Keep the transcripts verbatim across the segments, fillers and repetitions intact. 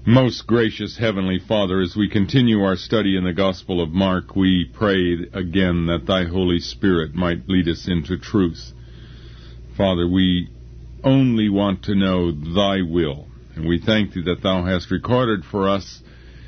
Most gracious Heavenly Father, as we continue our study in the Gospel of Mark, we pray again that Thy Holy Spirit might lead us into truth. Father, we only want to know Thy will, and we thank Thee that Thou hast recorded for us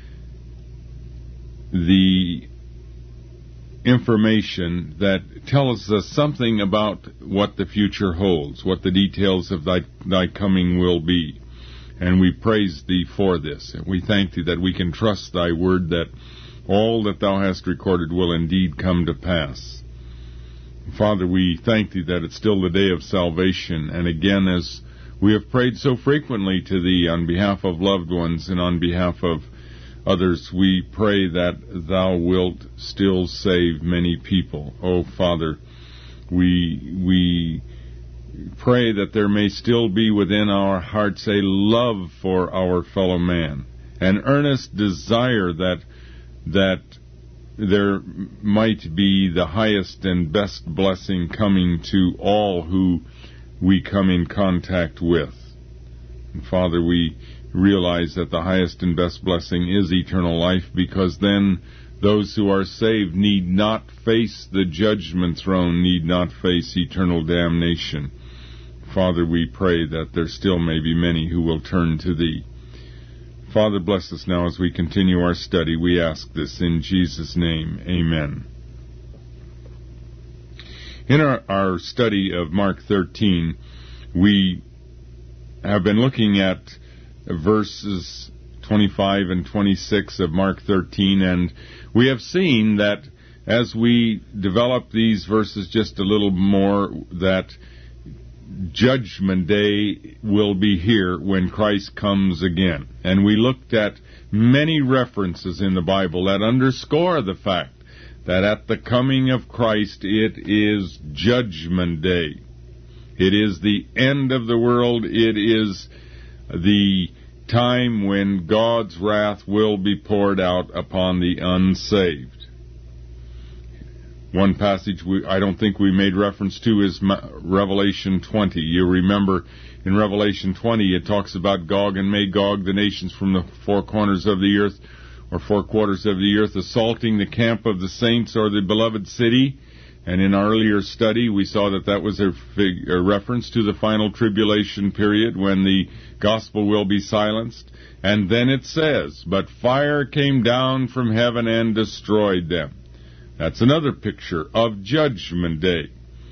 the information that tells us something about what the future holds, what the details of Thy, thy coming will be. And we praise Thee for this. And we thank Thee that we can trust Thy word, that all that Thou hast recorded will indeed come to pass. Father, we thank Thee that it's still the day of salvation. And again, as we have prayed so frequently to Thee on behalf of loved ones and on behalf of others, we pray that Thou wilt still save many people. Oh, Father, we we pray that there may still be within our hearts a love for our fellow man, an earnest desire that that there might be the highest and best blessing coming to all who we come in contact with. And Father, we realize that the highest and best blessing is eternal life, because then those who are saved need not face the judgment throne, need not face eternal damnation. Father, we pray that there still may be many who will turn to Thee. Father, bless us now as we continue our study. We ask this in Jesus' name. Amen. In our, our study of Mark thirteen, we have been looking at verses twenty-five and twenty-six of Mark thirteen, and we have seen that as we develop these verses just a little more, that Judgment Day will be here when Christ comes again. And we looked at many references in the Bible that underscore the fact that at the coming of Christ it is Judgment Day. It is the end of the world. It is the time when God's wrath will be poured out upon the unsaved. One passage we, I don't think we made reference to is Revelation twenty. You remember in Revelation twenty it talks about Gog and Magog, the nations from the four corners of the earth, or four quarters of the earth, assaulting the camp of the saints, or the beloved city. And in our earlier study we saw that that was a, fig, a reference to the final tribulation period when the gospel will be silenced. And then it says, but fire came down from heaven and destroyed them. That's another picture of Judgment Day.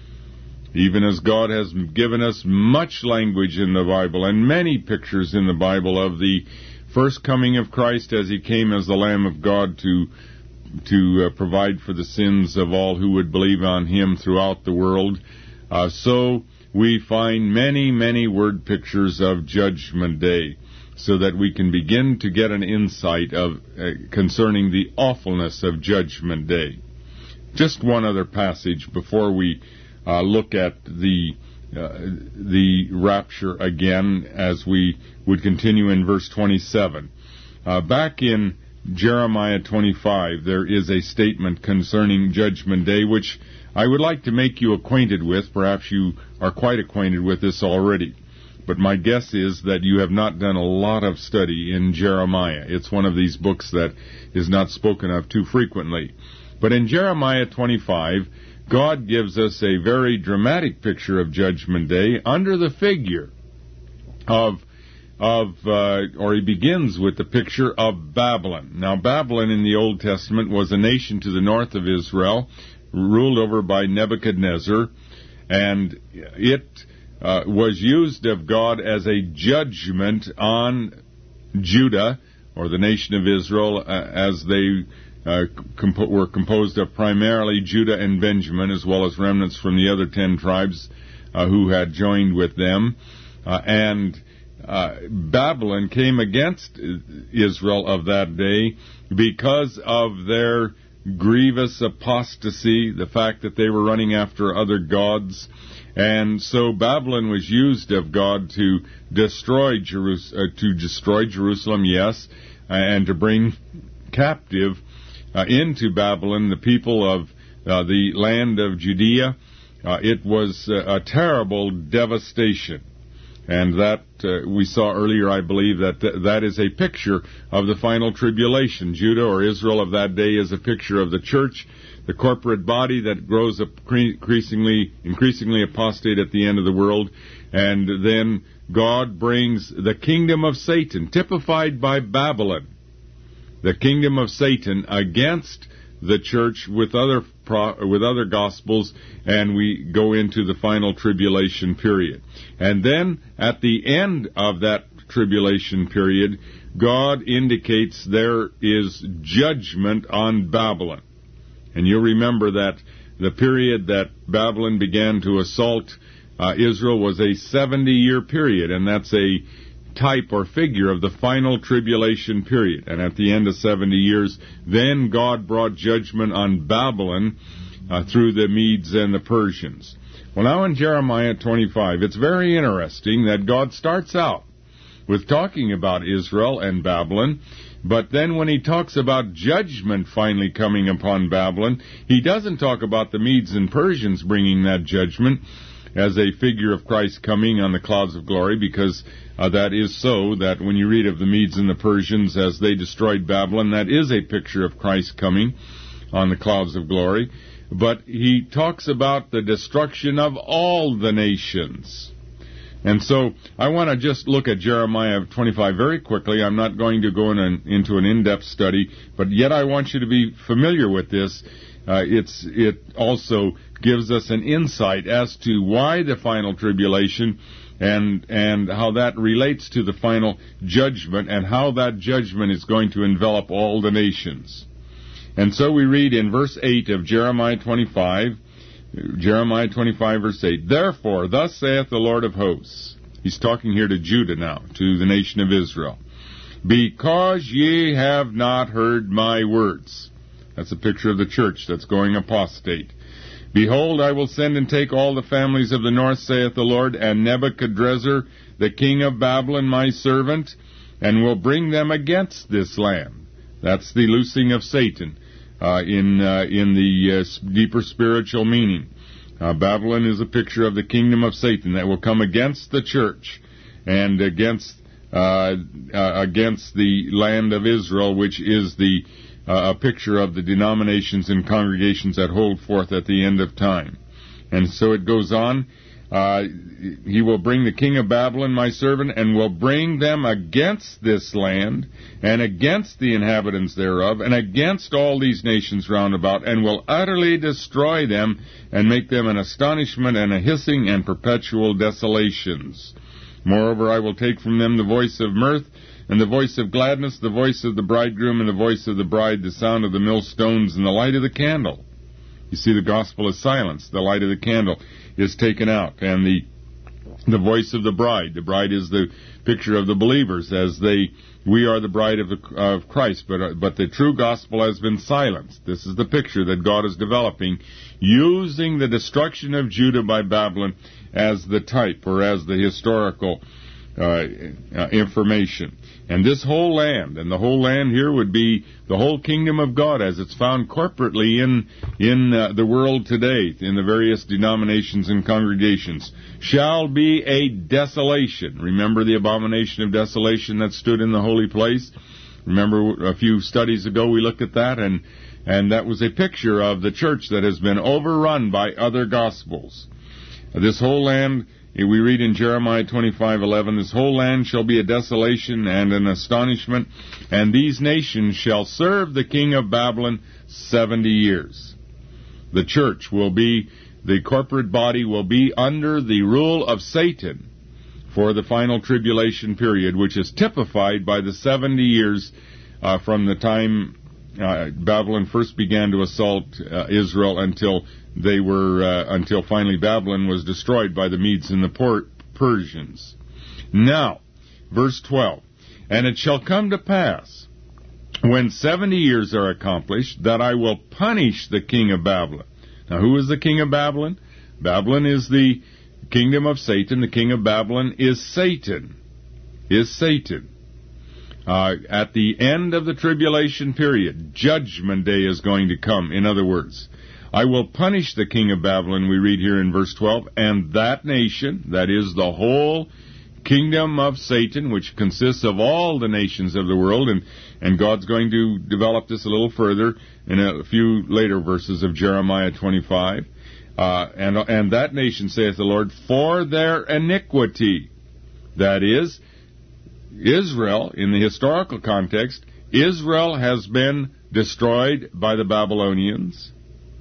Even as God has given us much language in the Bible and many pictures in the Bible of the first coming of Christ as He came as the Lamb of God to to uh, provide for the sins of all who would believe on Him throughout the world, uh, so we find many, many word pictures of Judgment Day, so that we can begin to get an insight of uh, concerning the awfulness of Judgment Day. Just one other passage before we uh, look at the uh, the rapture again, as we would continue in verse twenty-seven. Uh, back in Jeremiah twenty-five, there is a statement concerning Judgment Day, which I would like to make you acquainted with. Perhaps you are quite acquainted with this already, but my guess is that you have not done a lot of study in Jeremiah. It's one of these books that is not spoken of too frequently. But in Jeremiah twenty-five, God gives us a very dramatic picture of Judgment Day under the figure of, of uh, or he begins with the picture of Babylon. Now, Babylon in the Old Testament was a nation to the north of Israel, ruled over by Nebuchadnezzar, and it uh, was used of God as a judgment on Judah, or the nation of Israel, uh, as they Uh, comp- were composed of primarily Judah and Benjamin, as well as remnants from the other ten tribes uh, who had joined with them. Uh, and uh, Babylon came against Israel of that day because of their grievous apostasy, the fact that they were running after other gods. And so Babylon was used of God to destroy Jerus- uh, to destroy Jerusalem, yes, and to bring captive Uh, into Babylon the people of uh, the land of Judea. Uh, it was uh, a terrible devastation. And that, uh, we saw earlier, I believe, that th- that is a picture of the final tribulation. Judah, or Israel of that day, is a picture of the church, the corporate body that grows up increasingly, increasingly apostate at the end of the world. And then God brings the kingdom of Satan, typified by Babylon, the kingdom of Satan, against the church with other pro- with other gospels, and we go into the final tribulation period. And then at the end of that tribulation period, God indicates there is judgment on Babylon. And you'll remember that the period that Babylon began to assault uh, Israel was a seventy-year period, and that's a type or figure of the final tribulation period. And at the end of seventy years, then God brought judgment on Babylon uh, through the Medes and the Persians. Well, now in Jeremiah twenty-five, it's very interesting that God starts out with talking about Israel and Babylon, but then when he talks about judgment finally coming upon Babylon, he doesn't talk about the Medes and Persians bringing that judgment as a figure of Christ coming on the clouds of glory, because uh, that is so, that when you read of the Medes and the Persians as they destroyed Babylon, that is a picture of Christ coming on the clouds of glory. But he talks about the destruction of all the nations. And so I want to just look at Jeremiah twenty-five very quickly. I'm not going to go in an, into an in-depth study, but yet I want you to be familiar with this. Uh, it's it also gives us an insight as to why the final tribulation and and how that relates to the final judgment, and how that judgment is going to envelop all the nations. And so we read in verse eight of Jeremiah twenty-five, Jeremiah twenty-five, verse eight, "Therefore, thus saith the Lord of hosts," he's talking here to Judah now, to the nation of Israel, "because ye have not heard my words." That's a picture of the church that's going apostate. "Behold, I will send and take all the families of the north, saith the Lord, and Nebuchadrezzar, the king of Babylon, my servant, and will bring them against this land." That's the loosing of Satan uh, in uh, in the uh, deeper spiritual meaning. Uh, Babylon is a picture of the kingdom of Satan that will come against the church and against uh, uh, against the land of Israel, which is the Uh, a picture of the denominations and congregations that hold forth at the end of time. And so it goes on. Uh, he will bring the king of Babylon, my servant, and will bring them against this land, and against the inhabitants thereof, and against all these nations round about, and will utterly destroy them, and make them an astonishment and a hissing and perpetual desolations. Moreover, I will take from them the voice of mirth, and the voice of gladness, the voice of the bridegroom, and the voice of the bride, the sound of the millstones, and the light of the candle. You see, the gospel is silenced. The light of the candle is taken out. And the the voice of the bride. The bride is the picture of the believers, as they, we are the bride of, the, of Christ, but, uh, but the true gospel has been silenced. This is the picture that God is developing, using the destruction of Judah by Babylon as the type, or as the historical uh, uh, information. And this whole land, and the whole land here would be the whole kingdom of God as it's found corporately in in uh, the world today, in the various denominations and congregations, shall be a desolation. Remember the abomination of desolation that stood in the holy place? Remember a few studies ago we looked at that, and, and that was a picture of the church that has been overrun by other gospels. This whole land, we read in Jeremiah twenty-five eleven, "This whole land shall be a desolation and an astonishment, and these nations shall serve the king of Babylon seventy years. The church will be, the corporate body will be under the rule of Satan for the final tribulation period, which is typified by the seventy years uh, from the time uh, Babylon first began to assault uh, Israel until they were uh, until finally Babylon was destroyed by the Medes and the Por- Persians. Now, verse twelve, "And it shall come to pass, when seventy years are accomplished, that I will punish the king of Babylon." Now, who is the king of Babylon? Babylon is the kingdom of Satan. The king of Babylon is Satan. Is Satan. Uh, at the end of the tribulation period, judgment day is going to come. In other words, "I will punish the king of Babylon," we read here in verse twelve, "and that nation," that is the whole kingdom of Satan, which consists of all the nations of the world, and, and God's going to develop this a little further in a few later verses of Jeremiah twenty-five. Uh, and, and that nation, saith the Lord, for their iniquity. That is, Israel, in the historical context, Israel has been destroyed by the Babylonians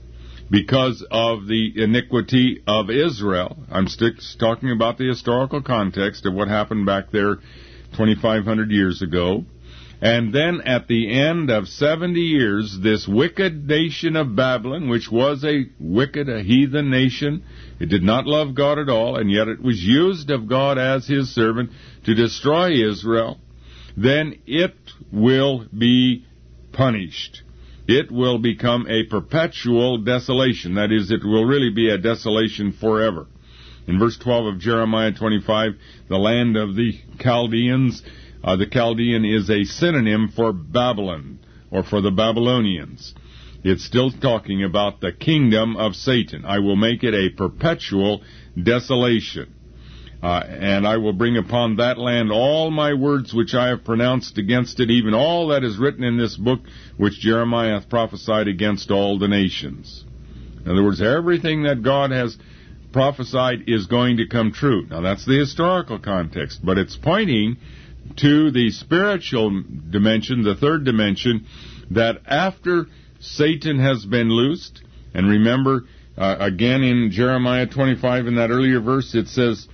because of the iniquity of Israel. I'm still talking about the historical context of what happened back there twenty-five hundred years ago. And then at the end of seventy years, this wicked nation of Babylon, which was a wicked, a heathen nation, it did not love God at all, and yet it was used of God as his servant to destroy Israel, then it will be punished. It will become a perpetual desolation. That is, it will really be a desolation forever. In verse twelve of Jeremiah twenty-five, the land of the Chaldeans, uh, the Chaldean is a synonym for Babylon, or for the Babylonians. It's still talking about the kingdom of Satan. I will make it a perpetual desolation. Uh, and I will bring upon that land all my words which I have pronounced against it, even all that is written in this book which Jeremiah hath prophesied against all the nations. In other words, everything that God has prophesied is going to come true. Now, that's the historical context, but it's pointing to the spiritual dimension, the third dimension, that after Satan has been loosed, and remember, uh, again in Jeremiah twenty-five, in that earlier verse, it says,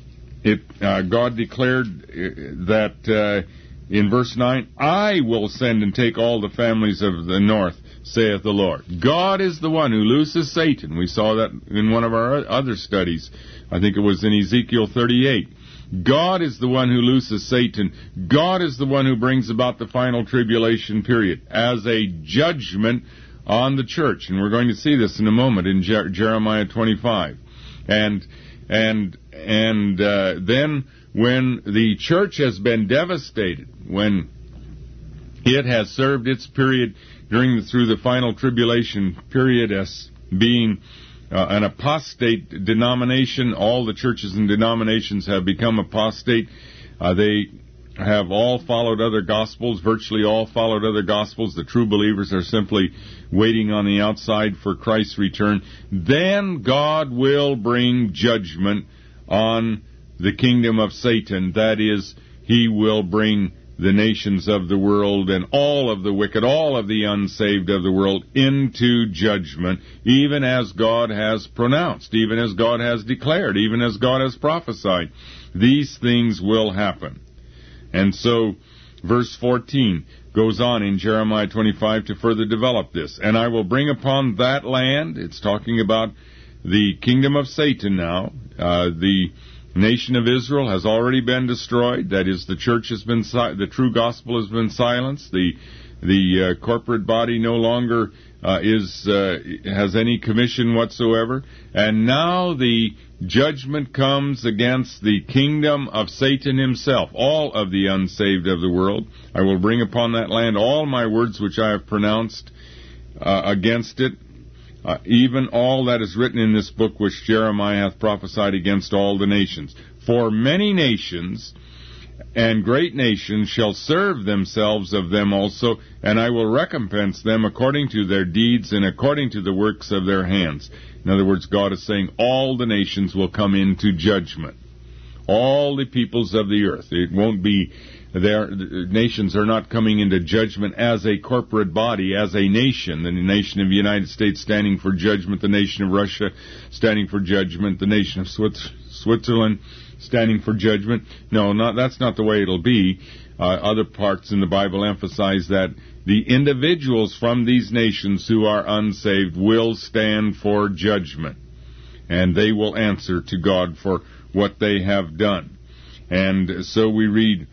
It uh, God declared that uh, in verse nine, I will send and take all the families of the north, saith the Lord. God is the one who looses Satan. We saw that in one of our other studies. I think it was in Ezekiel thirty-eight. God is the one who looses Satan. God is the one who brings about the final tribulation period as a judgment on the church. And we're going to see this in a moment in Jer- Jeremiah twenty-five. And And and uh, then when the church has been devastated, when it has served its period during the, through the final tribulation period as being uh, an apostate denomination, all the churches and denominations have become apostate. Uh, they have all followed other gospels, virtually all followed other gospels. The true believers are simply waiting on the outside for Christ's return. Then God will bring judgment on the kingdom of Satan. That is, he will bring the nations of the world and all of the wicked, all of the unsaved of the world into judgment, even as God has pronounced, even as God has declared, even as God has prophesied. These things will happen. And so, verse fourteen goes on in Jeremiah twenty-five to further develop this. And I will bring upon that land, it's talking about the kingdom of Satan now. Uh, the nation of Israel has already been destroyed. That is, the church has been, si- the true gospel has been silenced. The the uh, corporate body no longer uh, is uh, has any commission whatsoever. And now the judgment comes against the kingdom of Satan himself, all of the unsaved of the world. I will bring upon that land all my words which I have pronounced uh, against it, uh, even all that is written in this book which Jeremiah hath prophesied against all the nations. For many nations and great nations shall serve themselves of them also, and I will recompense them according to their deeds and according to the works of their hands. In other words, God is saying all the nations will come into judgment. All the peoples of the earth. It won't be, their nations are not coming into judgment as a corporate body, as a nation. The nation of the United States standing for judgment, the nation of Russia standing for judgment, the nation of Swiss- Switzerland standing for judgment. No, not, that's not the way it'll be. Uh, other parts in the Bible emphasize that the individuals from these nations who are unsaved will stand for judgment, and they will answer to God for what they have done. And so we read,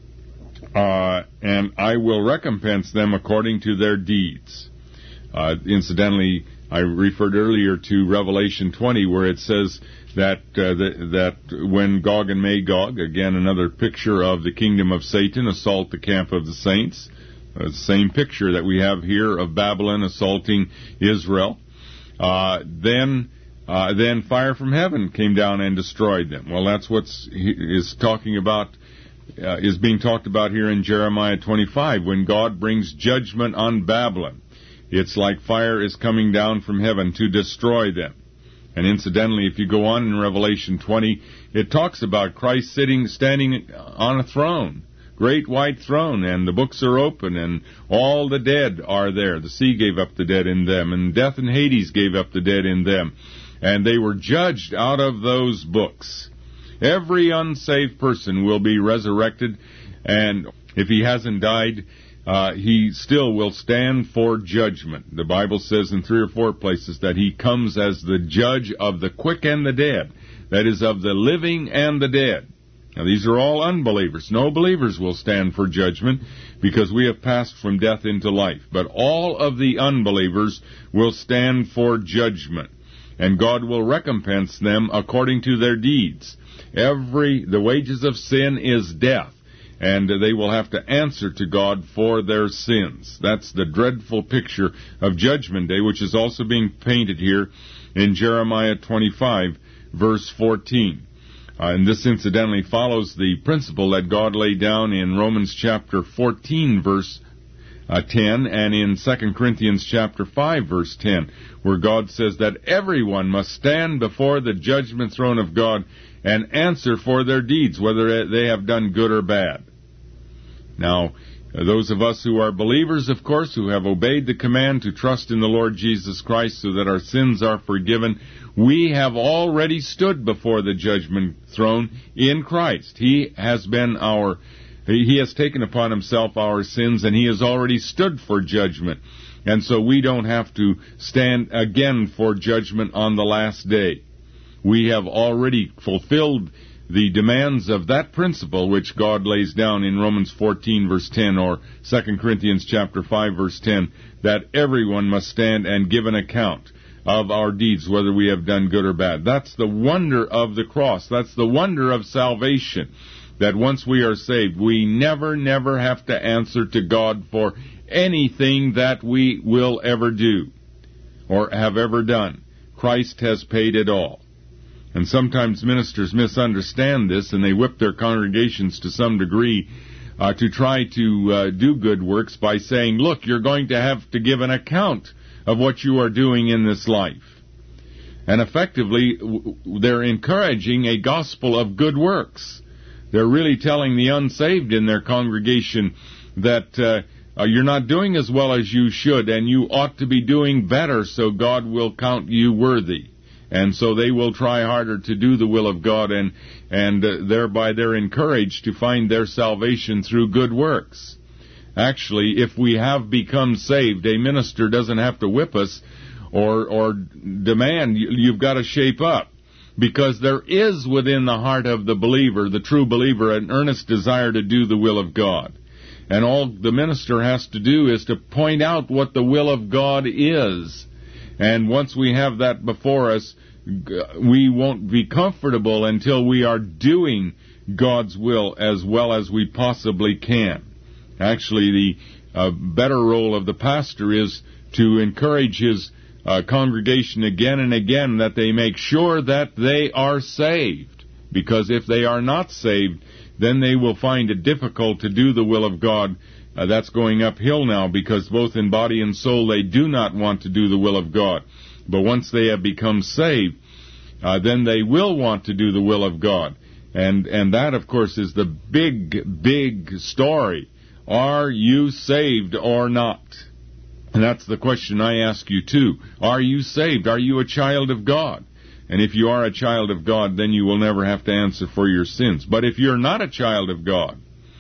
uh, and I will recompense them according to their deeds. Uh, incidentally, I referred earlier to Revelation twenty, where it says that uh, that, that when Gog and Magog, again another picture of the kingdom of Satan, assault the camp of the saints, uh, the same picture that we have here of Babylon assaulting Israel, uh, then uh, then fire from heaven came down and destroyed them. Well, that's what's is talking about, uh, is being talked about here in Jeremiah twenty-five, when God brings judgment on Babylon. It's like fire is coming down from heaven to destroy them. And incidentally, if you go on in Revelation twenty, it talks about Christ sitting, standing on a throne, great white throne, and the books are open, and all the dead are there. The sea gave up the dead in them, and death and Hades gave up the dead in them. And they were judged out of those books. Every unsaved person will be resurrected, and if he hasn't died, uh, he still will stand for judgment. The Bible says in three or four places that he comes as the judge of the quick and the dead, that is, of the living and the dead. Now, these are all unbelievers. No believers will stand for judgment because we have passed from death into life. But all of the unbelievers will stand for judgment, and God will recompense them according to their deeds. Every, the wages of sin is death, and they will have to answer to God for their sins. That's the dreadful picture of Judgment Day, which is also being painted here in Jeremiah twenty-five, verse fourteen. Uh, and this incidentally follows the principle that God laid down in Romans chapter fourteen, verse uh, ten, and in Second Corinthians chapter five, verse ten, where God says that everyone must stand before the judgment throne of God and answer for their deeds, whether they have done good or bad. Now, those of us who are believers, of course, who have obeyed the command to trust in the Lord Jesus Christ so that our sins are forgiven, we have already stood before the judgment throne in Christ. He has been our, He has taken upon Himself our sins, and He has already stood for judgment. And so we don't have to stand again for judgment on the last day. We have already fulfilled the demands of that principle which God lays down in Romans fourteen, verse ten, or Second Corinthians chapter five, verse ten, that everyone must stand and give an account of our deeds, whether we have done good or bad. That's the wonder of the cross. That's the wonder of salvation, that once we are saved, we never, never have to answer to God for anything that we will ever do or have ever done. Christ has paid it all. And sometimes ministers misunderstand this, and they whip their congregations to some degree uh, to try to uh, do good works by saying, look, you're going to have to give an account of what you are doing in this life. And effectively, they're encouraging a gospel of good works. They're really telling the unsaved in their congregation that uh, uh, you're not doing as well as you should, and you ought to be doing better, so God will count you worthy. And so they will try harder to do the will of God, and and uh, thereby they're encouraged to find their salvation through good works. Actually, if we have become saved, a minister doesn't have to whip us or or demand, you've got to shape up. Because there is within the heart of the believer, the true believer, an earnest desire to do the will of God. And all the minister has to do is to point out what the will of God is. And once we have that before us, we won't be comfortable until we are doing God's will as well as we possibly can. Actually, the uh, better role of the pastor is to encourage his uh, congregation again and again that they make sure that they are saved. Because if they are not saved, then they will find it difficult to do the will of God. Uh, that's going uphill now, because both in body and soul they do not want to do the will of God. But once they have become saved, uh, then they will want to do the will of God. And and that, of course, is the big, big story. Are you saved or not? And that's the question I ask you too. Are you saved? Are you a child of God? And if you are a child of God, then you will never have to answer for your sins. But if you're not a child of God,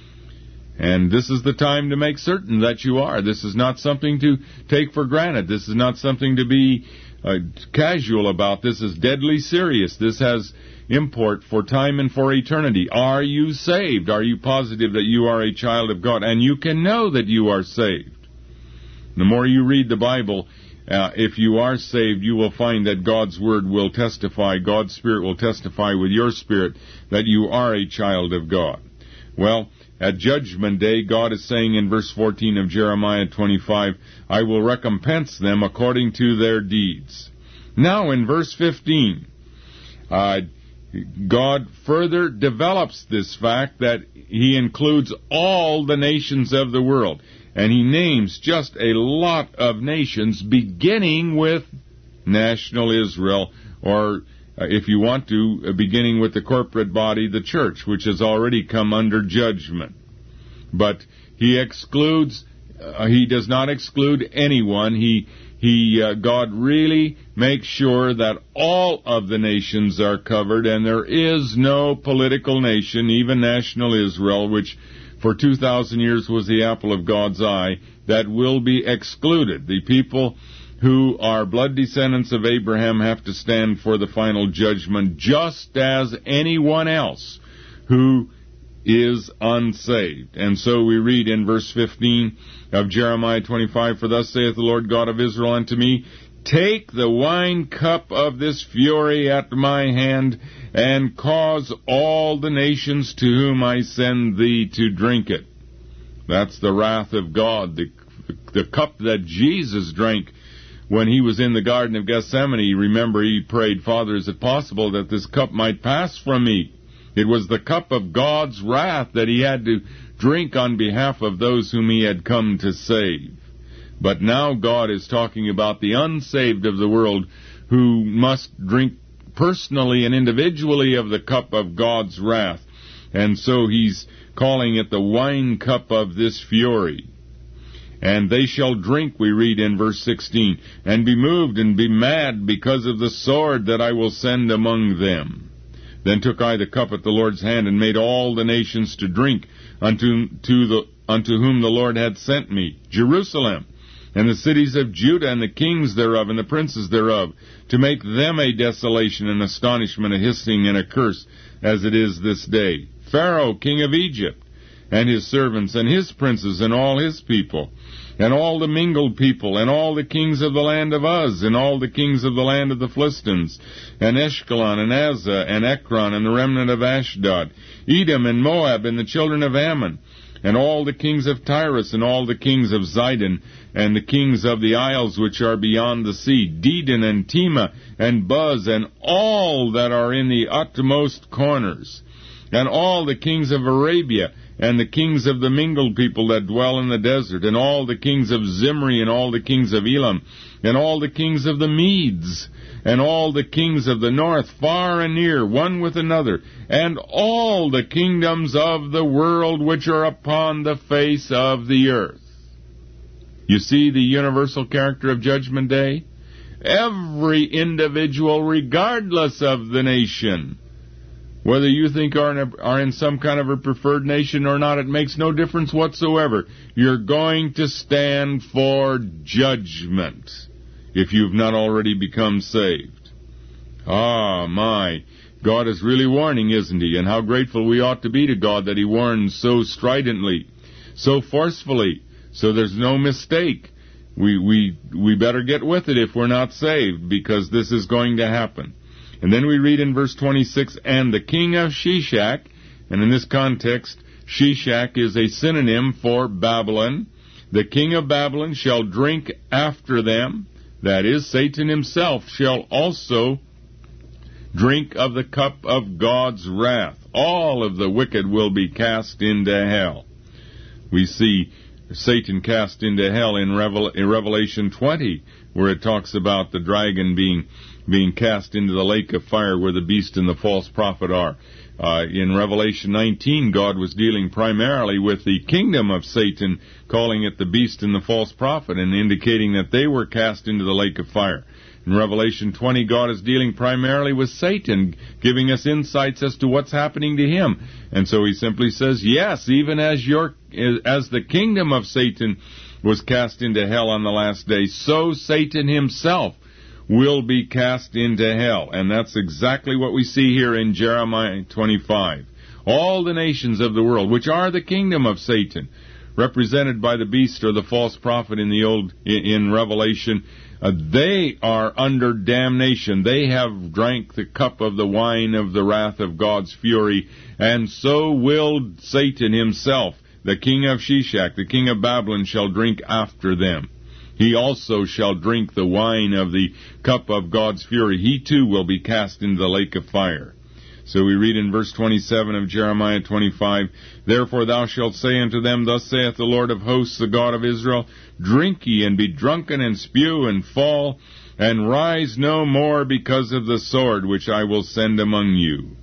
and this is the time to make certain that you are. This is not something to take for granted. This is not something to be uh, casual about. This is deadly serious. This has import for time and for eternity. Are you saved? Are you positive that you are a child of God? And you can know that you are saved. The more you read the Bible, uh, if you are saved, you will find that God's Word will testify, God's Spirit will testify with your spirit that you are a child of God. Well, at Judgment Day, God is saying in verse fourteen of Jeremiah twenty-five, I will recompense them according to their deeds. Now in verse fifteen, uh, God further develops this fact that he includes all the nations of the world. And he names just a lot of nations, beginning with national Israel, or uh, if you want to, uh, beginning with the corporate body, the church, which has already come under judgment. But he excludes, uh, he does not exclude anyone. He He, uh, God really makes sure that all of the nations are covered, and there is no political nation, even national Israel, which for two thousand years was the apple of God's eye, that will be excluded. The people who are blood descendants of Abraham have to stand for the final judgment, just as anyone else who is unsaved. And so we read in verse fifteen of Jeremiah twenty-five, "For thus saith the Lord God of Israel unto me, Take the wine cup of this fury at my hand, and cause all the nations to whom I send thee to drink it." That's the wrath of God, the, the cup that Jesus drank when he was in the Garden of Gethsemane. Remember, he prayed, "Father, is it possible that this cup might pass from me?" It was the cup of God's wrath that he had to drink on behalf of those whom he had come to save. But now God is talking about the unsaved of the world, who must drink personally and individually of the cup of God's wrath. And so he's calling it the wine cup of this fury. "And they shall drink," we read in verse sixteen, "and be moved and be mad because of the sword that I will send among them. Then took I the cup at the Lord's hand, and made all the nations to drink unto, to the, unto whom the Lord had sent me, Jerusalem, and the cities of Judah, and the kings thereof, and the princes thereof, to make them a desolation, and astonishment, a hissing, and a curse, as it is this day. Pharaoh, king of Egypt, and his servants, and his princes, and all his people, and all the mingled people, and all the kings of the land of Uz, and all the kings of the land of the Philistines, and Ashkelon, and Azza, and Ekron, and the remnant of Ashdod, Edom, and Moab, and the children of Ammon, and all the kings of Tyrus, and all the kings of Zidon, and the kings of the isles which are beyond the sea, Dedan, and Tema, and Buz, and all that are in the utmost corners, and all the kings of Arabia, and the kings of the mingled people that dwell in the desert, and all the kings of Zimri, and all the kings of Elam, and all the kings of the Medes, and all the kings of the north, far and near, one with another, and all the kingdoms of the world which are upon the face of the earth." You see the universal character of Judgment Day? Every individual, regardless of the nation, whether you think are in, a, are in some kind of a preferred nation or not, it makes no difference whatsoever. You're going to stand for judgment if you've not already become saved. Ah, my. God is really warning, isn't he? And how grateful we ought to be to God that he warns so stridently, so forcefully, so there's no mistake. We, we, we better get with it if we're not saved, because this is going to happen. And then we read in verse twenty-six, "And the king of Shishak," and in this context, Shishak is a synonym for Babylon, "the king of Babylon shall drink after them," that is, Satan himself shall also drink of the cup of God's wrath. All of the wicked will be cast into hell. We see Satan cast into hell in, Revel- in Revelation twenty, where it talks about the dragon being being cast into the lake of fire where the beast and the false prophet are. Uh, in Revelation nineteen, God was dealing primarily with the kingdom of Satan, calling it the beast and the false prophet, and indicating that they were cast into the lake of fire. In Revelation twenty, God is dealing primarily with Satan, giving us insights as to what's happening to him. And so he simply says, yes, even as your as the kingdom of Satan was cast into hell on the last day, so Satan himself will be cast into hell. And that's exactly what we see here in Jeremiah twenty-five. All the nations of the world, which are the kingdom of Satan, represented by the beast or the false prophet in the old in Revelation, uh, they are under damnation. They have drank the cup of the wine of the wrath of God's fury, and so will Satan himself. The king of Shishak, the king of Babylon, shall drink after them. He also shall drink the wine of the cup of God's fury. He too will be cast into the lake of fire. So we read in verse twenty-seven of Jeremiah twenty-five, Therefore thou shalt say unto them, Thus saith the Lord of hosts, the God of Israel, Drink ye, and be drunken, and spew, and fall, and rise no more because of the sword which I will send among you.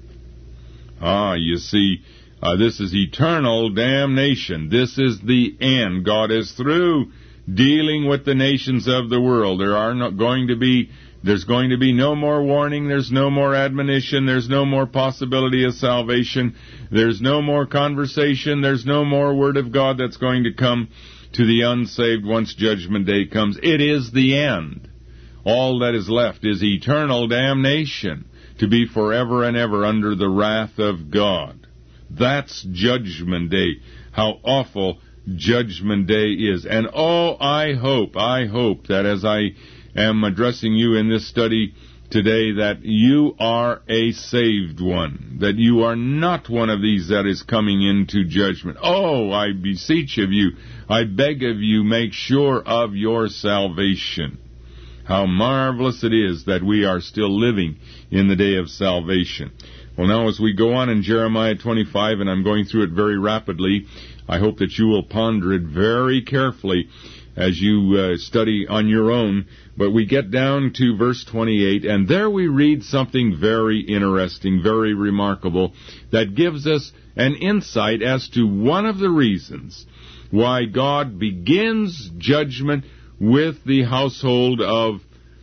Ah, you see, uh, this is eternal damnation. This is the end. God is through dealing with the nations of the world. There are not going to be There's going to be no more warning. There's no more admonition. There's no more possibility of salvation. There's no more conversation. There's no more word of God that's going to come to the unsaved once Judgment Day comes. It is the end. All that is left is eternal damnation, to be forever and ever under the wrath of God. That's Judgment Day. How awful Judgment Day is. And oh, I hope, I hope that as I am addressing you in this study today, that you are a saved one, that you are not one of these that is coming into judgment. Oh, I beseech of you, I beg of you, make sure of your salvation. How marvelous it is that we are still living in the day of salvation. Well, now as we go on in Jeremiah twenty-five, and I'm going through it very rapidly, I hope that you will ponder it very carefully as you uh, study on your own. But we get down to verse twenty-eight, and there we read something very interesting, very remarkable, that gives us an insight as to one of the reasons why God begins judgment with the household of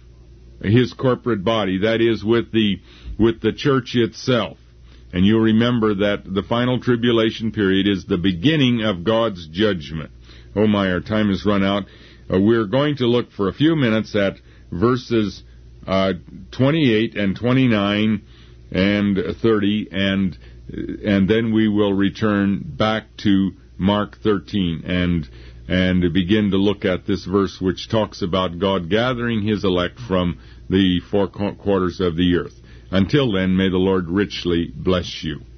His corporate body, that is, with the with the church itself. And you'll remember that the final tribulation period is the beginning of God's judgment. Oh my, our time has run out. Uh, we're going to look for a few minutes at verses uh, twenty-eight and twenty-nine and thirty, and and then we will return back to Mark thirteen and and begin to look at this verse which talks about God gathering His elect from the four quarters of the earth. Until then, may the Lord richly bless you.